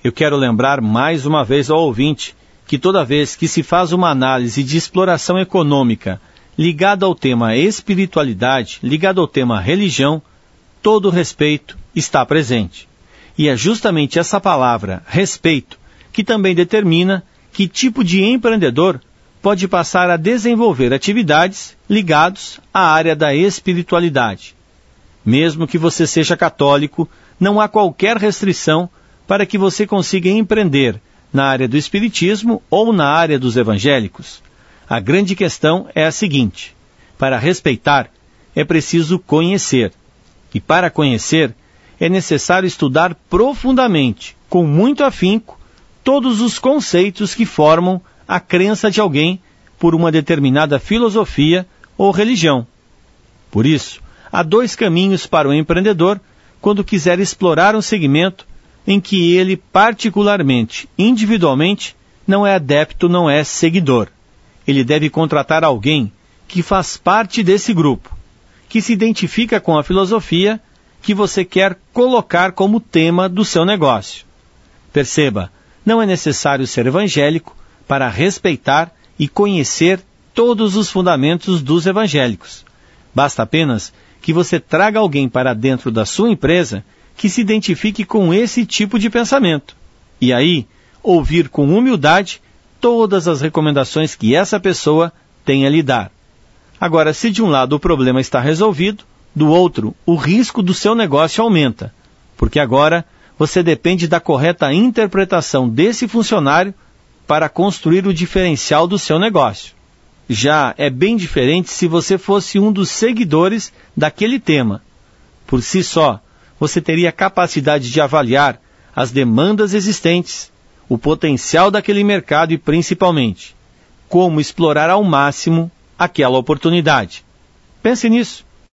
Eu quero lembrar mais uma vez ao ouvinte que toda vez que se faz uma análise de exploração econômica ligada ao tema espiritualidade, ligada ao tema religião, todo respeito está presente. E é justamente essa palavra, respeito, que também determina que tipo de empreendedor pode passar a desenvolver atividades ligadas à área da espiritualidade. Mesmo que você seja católico, não há qualquer restrição para que você consiga empreender na área do espiritismo ou na área dos evangélicos. A grande questão é a seguinte: para respeitar, é preciso conhecer. E para conhecer, é necessário estudar profundamente, com muito afinco, todos os conceitos que formam a crença de alguém por uma determinada filosofia ou religião. Por isso, há dois caminhos para o empreendedor quando quiser explorar um segmento em que ele, particularmente, individualmente, não é adepto, não é seguidor. Ele deve contratar alguém que faz parte desse grupo, que se identifica com a filosofia que você quer colocar como tema do seu negócio. Perceba, não é necessário ser evangélico para respeitar e conhecer todos os fundamentos dos evangélicos. Basta apenas que você traga alguém para dentro da sua empresa que se identifique com esse tipo de pensamento. E aí, ouvir com humildade todas as recomendações que essa pessoa tem a lhe dar. Agora, se de um lado o problema está resolvido, do outro, o risco do seu negócio aumenta, porque agora você depende da correta interpretação desse funcionário para construir o diferencial do seu negócio. Já é bem diferente se você fosse um dos seguidores daquele tema. Por si só, você teria capacidade de avaliar as demandas existentes, o potencial daquele mercado e, principalmente, como explorar ao máximo aquela oportunidade. Pense nisso.